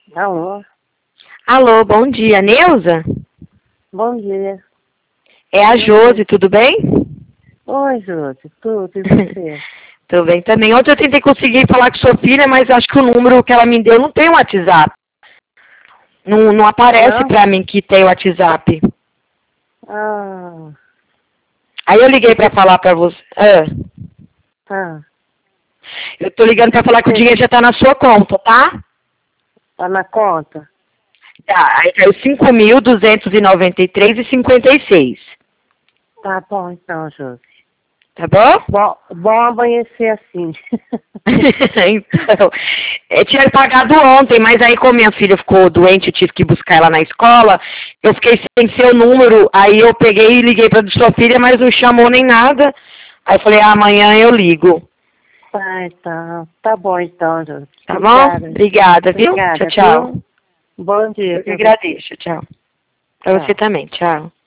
Alô? Alô, bom dia. Neuza? Bom dia. É a Bom Josi, dia. tudo bem? Oi, Josi. Tudo, e você? Tudo bem também. Ontem eu tentei conseguir falar com sua filha, mas acho que o número que ela me deu não tem o WhatsApp. Não aparece Não? pra mim que tem o WhatsApp. Ah, Aí eu liguei pra você... falar pra você. Ah, Eu tô ligando pra falar que o você dinheiro já tá na sua conta, tá? tá na conta? Tá, aí caiu 5.293,56. Tá bom então, Josi. Tá bom? Bom amanhecer assim. Então, eu tinha pagado ontem, mas aí como minha filha ficou doente, eu tive que buscar ela na escola, eu fiquei sem seu número, aí eu peguei e liguei para sua filha, mas não chamou nem nada. Aí eu falei, amanhã eu ligo. Tá, então. Tá bom então, Josi. Tá bom? Obrigada. Obrigada, viu? Tchau, Obrigada, tchau. viu? Bom dia Eu que pra você. agradeço, tchau. Pra você Tchau. também, tchau.